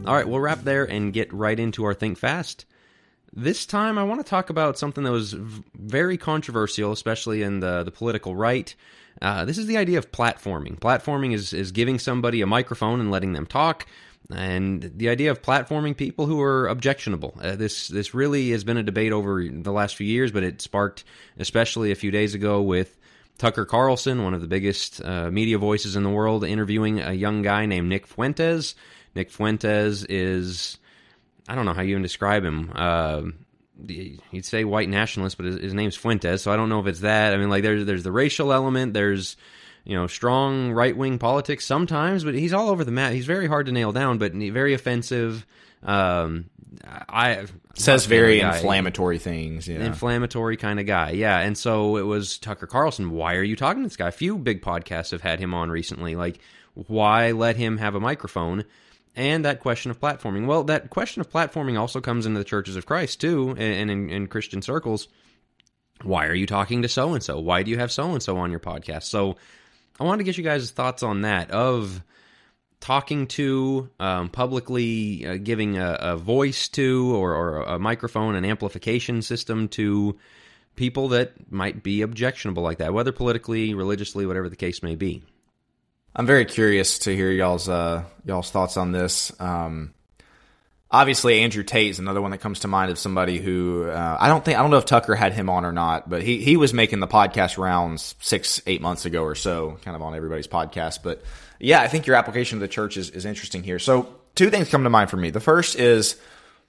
All right, we'll wrap there and get right into our Think Fast. This time I want to talk about something that was very controversial, especially in the political right. This is the idea of platforming. Platforming is giving somebody a microphone and letting them talk, and the idea of platforming people who are objectionable. This really has been a debate over the last few years, but it sparked especially a few days ago with Tucker Carlson, one of the biggest media voices in the world, interviewing a young guy named Nick Fuentes. Nick Fuentes is, I don't know how you even describe him. You'd say white nationalist, but his name's Fuentes, so I don't know if it's that. I mean, like there's the racial element, there's strong right-wing politics sometimes, but he's all over the map. He's very hard to nail down, but very offensive. Says very inflammatory things. Yeah. Inflammatory kind of guy, yeah. And so it was Tucker Carlson. Why are you talking to this guy? A few big podcasts have had him on recently. Like, why let him have a microphone? And that question of platforming. Well, that question of platforming also comes into the churches of Christ, too, and in Christian circles. Why are you talking to so-and-so? Why do you have so-and-so on your podcast? So I wanted to get you guys' thoughts on that, of talking to, publicly giving a voice to, or a microphone, an amplification system to people that might be objectionable like that, whether politically, religiously, whatever the case may be. I'm very curious to hear y'all's thoughts on this. Obviously, Andrew Tate is another one that comes to mind of somebody who I don't know if Tucker had him on or not, but he was making the podcast rounds 6-8 months ago or so, kind of on everybody's podcast. But yeah, I think your application to the church is interesting here. So two things come to mind for me. The first is,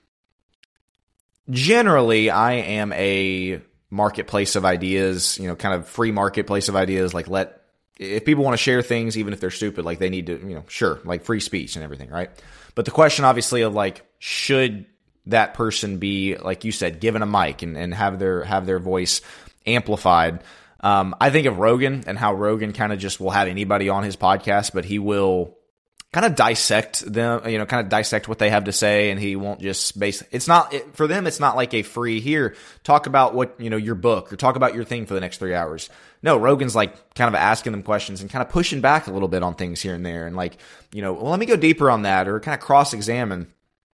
generally, I am a marketplace of ideas, kind of free marketplace of ideas. Like, if people want to share things, even if they're stupid, like they need to, sure, like free speech and everything, right? But the question, obviously, of like, should that person be, like you said, given a mic and have their voice amplified? I think of Rogan and how Rogan kind of just will have anybody on his podcast, but he will kind of dissect them, kind of dissect what they have to say, and he won't just for them, it's not like a free, here, talk about what, your book, or talk about your thing for the next 3 hours. No, Rogan's like kind of asking them questions and kind of pushing back a little bit on things here and there, and like, well, let me go deeper on that, or kind of cross-examine.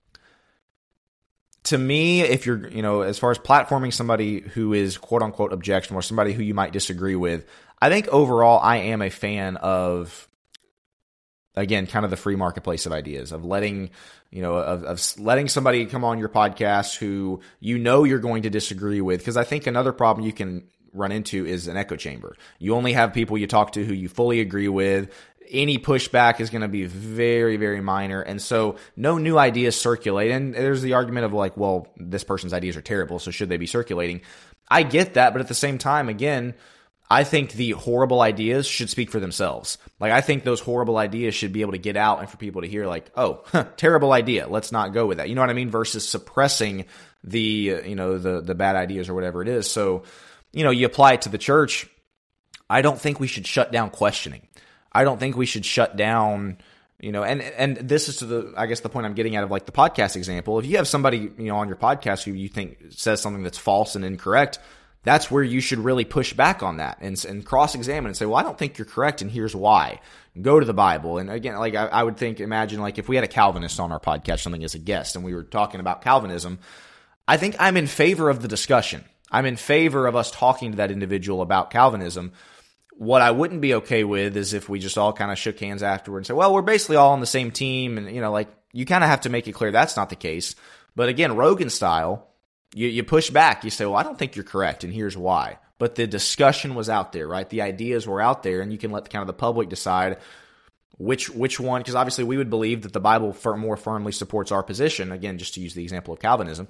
To me, if you're, as far as platforming somebody who is quote-unquote objectionable, or somebody who you might disagree with, I think overall I am a fan of, again, kind of the free marketplace of ideas, of letting, of letting somebody come on your podcast who you're going to disagree with. Because I think another problem you can run into is an echo chamber. You only have people you talk to who you fully agree with. Any pushback is going to be very, very minor. And so no new ideas circulate. And there's the argument of like, well, this person's ideas are terrible, so should they be circulating? I get that. But at the same time, again, I think the horrible ideas should speak for themselves. Like, I think those horrible ideas should be able to get out and for people to hear like, oh, terrible idea, let's not go with that. You know what I mean? Versus suppressing the bad ideas or whatever it is. So, you apply it to the church. I don't think we should shut down questioning. I don't think we should shut down, and this is I guess the point I'm getting at of like the podcast example. If you have somebody, on your podcast who you think says something that's false and incorrect, that's where you should really push back on that and cross-examine and say, well, I don't think you're correct, and here's why. Go to the Bible. And again, like I would imagine like if we had a Calvinist on our podcast, something as a guest, and we were talking about Calvinism, I think I'm in favor of the discussion. I'm in favor of us talking to that individual about Calvinism. What I wouldn't be okay with is if we just all kind of shook hands afterward and said, well, we're basically all on the same team. And, like you kind of have to make it clear that's not the case. But again, Rogan style, you push back. You say, well, I don't think you're correct, and here's why. But the discussion was out there, right? The ideas were out there, and you can let kind of the public decide which one, because obviously we would believe that the Bible more firmly supports our position. Again, just to use the example of Calvinism,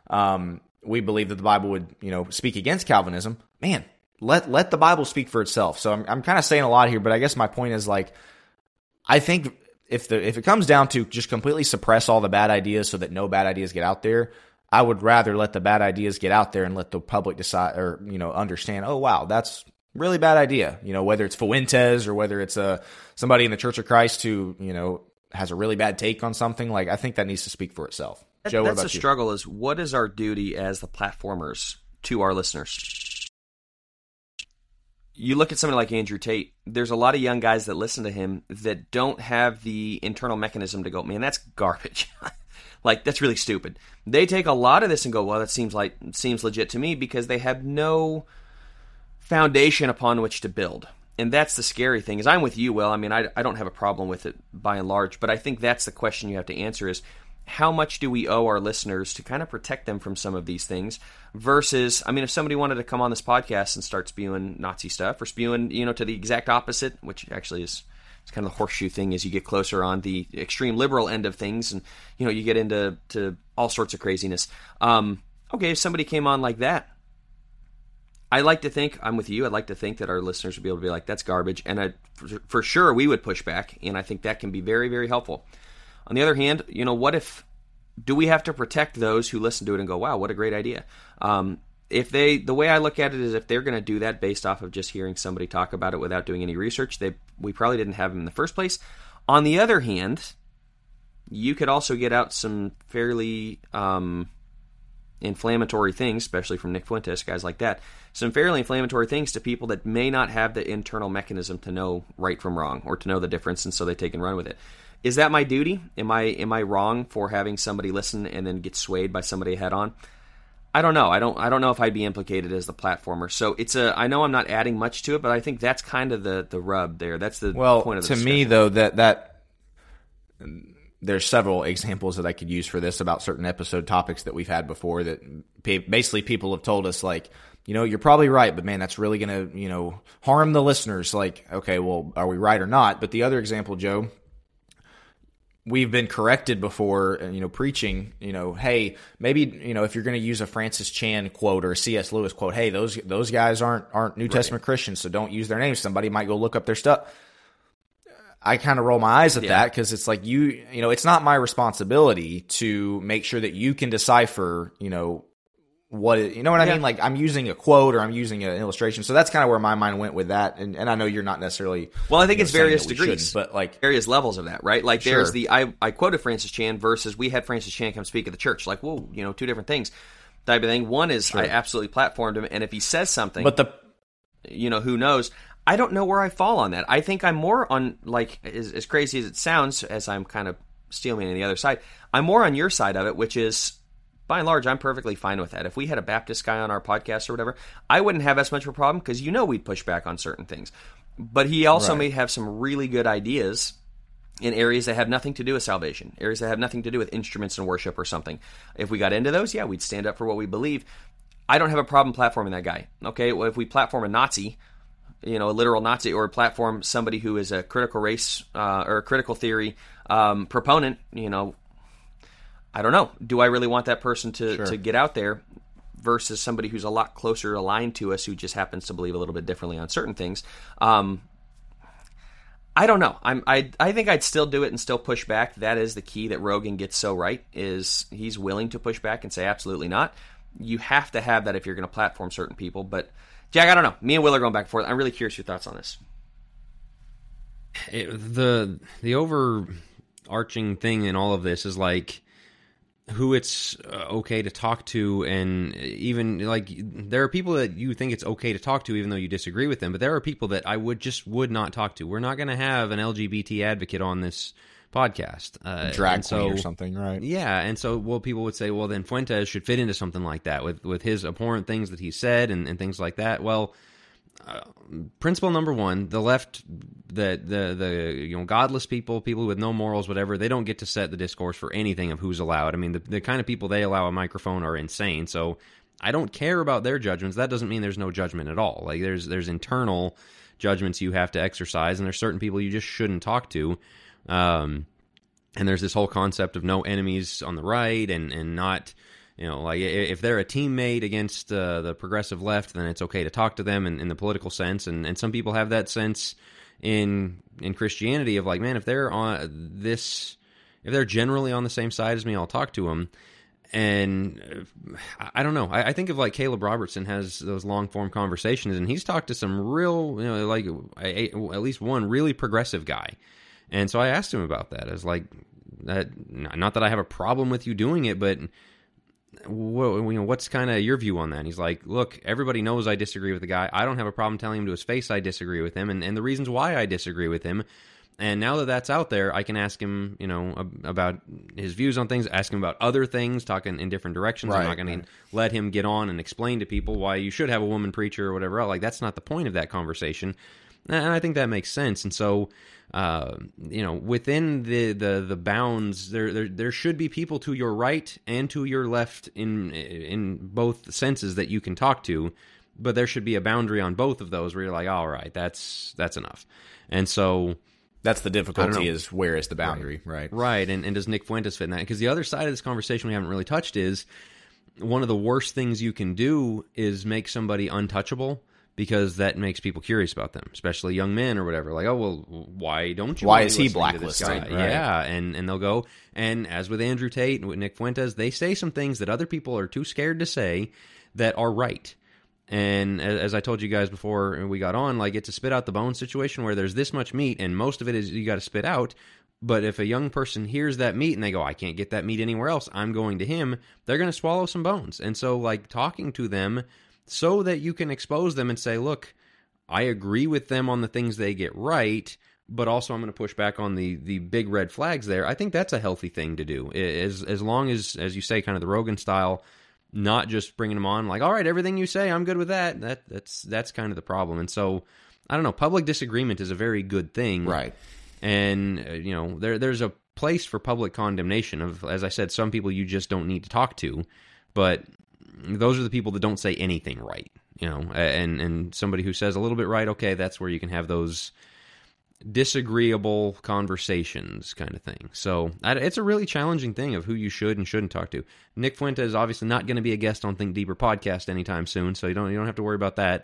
we believe that the Bible would, speak against Calvinism. Man, let the Bible speak for itself. So I'm kind of saying a lot here, but I guess my point is like, I think if it comes down to just completely suppress all the bad ideas so that no bad ideas get out there, I would rather let the bad ideas get out there and let the public decide, or understand, oh wow, that's really bad idea. Whether it's Fuentes or whether it's somebody in the Church of Christ who has a really bad take on something. Like, I think that needs to speak for itself. Joe, what about you? That's the struggle, is what is our duty as the platformers to our listeners? you look at somebody like Andrew Tate, there's a lot of young guys that listen to him that don't have the internal mechanism to go, man, that's garbage. Like, that's really stupid. They take a lot of this and go, well, that seems legit to me, because they have no foundation upon which to build. And that's the scary thing. Is I'm with you, Will. I mean, I don't have a problem with it by and large, but I think that's the question you have to answer is, how much do we owe our listeners to kind of protect them from some of these things versus, I mean, if somebody wanted to come on this podcast and start spewing Nazi stuff or spewing, to the exact opposite, which actually is it's kind of the horseshoe thing as you get closer on the extreme liberal end of things and, you get into all sorts of craziness. Okay, if somebody came on like that, I like to think, I'm with you, I'd like to think that our listeners would be able to be like, that's garbage. And for sure we would push back. And I think that can be very, very helpful. On the other hand, do we have to protect those who listen to it and go, wow, what a great idea? The way I look at it is if they're going to do that based off of just hearing somebody talk about it without doing any research, we probably didn't have them in the first place. On the other hand, you could also get out some fairly inflammatory things, especially from Nick Fuentes, guys like that, some fairly inflammatory things to people that may not have the internal mechanism to know right from wrong or to know the difference, and so they take and run with it. Is that my duty? Am I wrong for having somebody listen and then get swayed by somebody head on? I don't know. I don't know if I'd be implicated as the platformer. So I know I'm not adding much to it, but I think that's kind of the rub there. That's the point of the discussion. To me though, that there's several examples that I could use for this about certain episode topics that we've had before that basically people have told us like, you're probably right, but man, that's really going to, harm the listeners. Like, okay, well, are we right or not? But the other example, Joe, we've been corrected before, preaching, hey, maybe, if you're going to use a Francis Chan quote or a C.S. Lewis quote, hey, those guys aren't New Testament Christians, so don't use their names. Somebody might go look up their stuff. I kind of roll my eyes at that because it's like it's not my responsibility to make sure that you can decipher, what I mean? Like I'm using a quote or I'm using an illustration. So that's kind of where my mind went with that. And I know you're not necessarily. Well, I think it's various degrees, but like various levels of that, right? Like there's I quoted Francis Chan versus we had Francis Chan come speak at the church. Like, whoa, two different things type of thing. One is I absolutely platformed him. And if he says something, but who knows? I don't know where I fall on that. I think I'm more on like as crazy as it sounds, as I'm kind of stealing on the other side. I'm more on your side of it, which is, by and large, I'm perfectly fine with that. If we had a Baptist guy on our podcast or whatever, I wouldn't have as much of a problem because we'd push back on certain things. But he also may have some really good ideas in areas that have nothing to do with salvation, areas that have nothing to do with instruments and worship or something. If we got into those, we'd stand up for what we believe. I don't have a problem platforming that guy. Okay, well, if we platform a Nazi, a literal Nazi, or platform somebody who is a critical race or a critical theory proponent, I don't know. Do I really want that person to get out there versus somebody who's a lot closer aligned to us who just happens to believe a little bit differently on certain things? I don't know. I think I'd still do it and still push back. That is the key that Rogan gets so right, is he's willing to push back and say absolutely not. You have to have that if you're going to platform certain people. But Jack, I don't know. Me and Will are going back and forth. I'm really curious your thoughts on this. The overarching thing in all of this is like who it's okay to talk to, and even like there are people that you think it's okay to talk to even though you disagree with them, but there are people that I would not talk to. We're not going to have an LGBT advocate on this podcast. Drag queen or something, right? Yeah, and so people would say, well, then Fuentes should fit into something like that with his abhorrent things that he said and things like that. Well, principle number one, the left, the godless people with no morals, whatever, they don't get to set the discourse for anything of who's allowed. I mean, the kind of people they allow a microphone are insane. So I don't care about their judgments. That doesn't mean there's no judgment at all. Like there's internal judgments you have to exercise, and there's certain people you just shouldn't talk to. And there's this whole concept of no enemies on the right, and not, like if they're a teammate against the progressive left, then it's okay to talk to them in the political sense. And some people have that sense in Christianity of like, man, if they're generally on the same side as me, I'll talk to them. And I don't know. I think of like Caleb Robertson has those long form conversations, and he's talked to some real, like at least one really progressive guy. And so I asked him about that. I was like, not that I have a problem with you doing it, but what's kind of your view on that? And he's like, look, everybody knows I disagree with the guy. I don't have a problem telling him to his face I disagree with him, and the reasons why I disagree with him. And now that that's out there, I can ask him, about his views on things, ask him about other things, talking in different directions. Right, I'm not going to let him get on and explain to people why you should have a woman preacher or whatever else. Like, that's not the point of that conversation. And I think that makes sense. And so, within the bounds, there should be people to your right and to your left in both senses that you can talk to, but there should be a boundary on both of those where you're like, all right, that's enough. And so that's the difficulty, is where is the boundary, right? Right, and does Nick Fuentes fit in that? Because the other side of this conversation we haven't really touched is one of the worst things you can do is make somebody untouchable, because that makes people curious about them, especially young men or whatever. Like, oh, well, why don't you? Why is he blacklisted? Right. Yeah, and they'll go, and as with Andrew Tate and with Nick Fuentes, they say some things that other people are too scared to say that are right. And as I told you guys before we got on, like, it's a spit out the bone situation where there's this much meat, and most of it is you got to spit out. But if a young person hears that meat and they go, I can't get that meat anywhere else, I'm going to him, they're going to swallow some bones. And so, like, talking to them so that you can expose them and say, look, I agree with them on the things they get right, but also I'm going to push back on the big red flags there. I think that's a healthy thing to do, as long as you say, kind of the Rogan style, not just bringing them on like, all right, everything you say, I'm good with that. That's kind of the problem. And so, I don't know, public disagreement is a very good thing. Right. And, there's a place for public condemnation of, as I said, some people you just don't need to talk to, but those are the people that don't say anything right, and somebody who says a little bit right, okay, that's where you can have those disagreeable conversations kind of thing. So it's a really challenging thing of who you should and shouldn't talk to. Nick Fuentes is obviously not going to be a guest on Think Deeper podcast anytime soon, so you don't have to worry about that.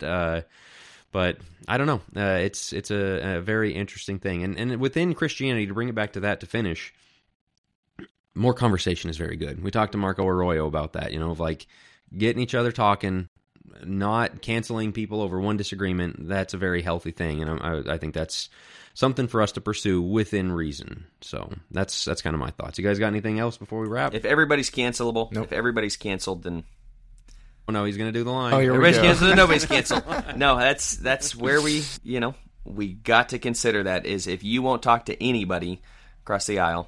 But I don't know. It's a very interesting thing. And within Christianity, to bring it back to that to finish, more conversation is very good. We talked to Marco Arroyo about that, of like getting each other talking, not canceling people over one disagreement. That's a very healthy thing, and I think that's something for us to pursue within reason. So that's kind of my thoughts. You guys got anything else before we wrap? If everybody's cancelable, If everybody's canceled, then... Oh, no, he's going to do the line. Oh, everybody's canceled, then nobody's canceled. No, that's where we got to consider that, is if you won't talk to anybody across the aisle,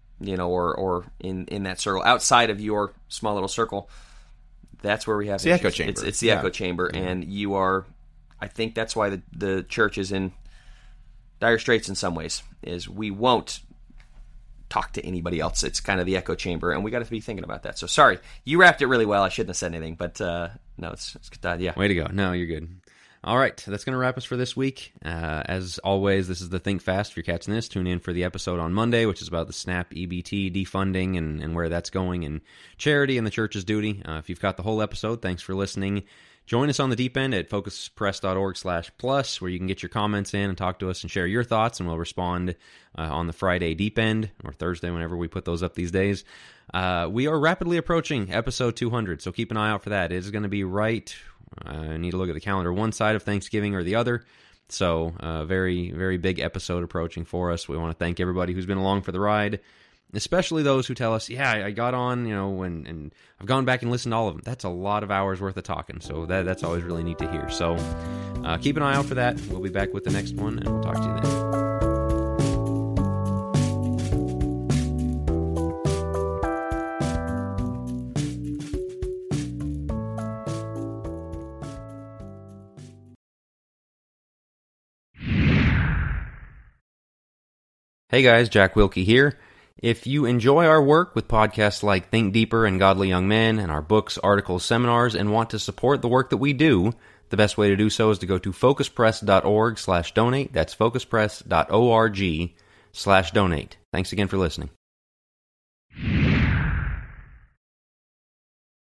or in that circle, outside of your small little circle, that's where we have the echo chamber. It's the echo chamber, and you are... I think that's why the church is in dire straits in some ways, is we won't talk to anybody else. It's kind of the echo chamber, and we got to be thinking about that. So sorry, you wrapped it really well. I shouldn't have said anything, but no, it's good. Yeah. Way to go. No, you're good. All right, that's going to wrap us for this week. As always, this is the Think Fast. If you're catching this, tune in for the episode on Monday, which is about the SNAP EBT defunding and where that's going, and charity and the church's duty. If you've got the whole episode, thanks for listening. Join us on the deep end at focuspress.org/plus, where you can get your comments in and talk to us and share your thoughts, and we'll respond on the Friday deep end, or Thursday, whenever we put those up these days. We are rapidly approaching episode 200, so keep an eye out for that. It is going to be right... I need to look at the calendar, one side of Thanksgiving or the other. So, very, very big episode approaching for us. We want to thank everybody who's been along for the ride, especially those who tell us, yeah, I got on, and I've gone back and listened to all of them. That's a lot of hours worth of talking, so that's always really neat to hear. So, keep an eye out for that. We'll be back with the next one, and we'll talk to you then. Hey guys, Jack Wilkie here. If you enjoy our work with podcasts like Think Deeper and Godly Young Men, and our books, articles, seminars, and want to support the work that we do, the best way to do so is to go to focuspress.org/donate. That's focuspress.org/donate. Thanks again for listening.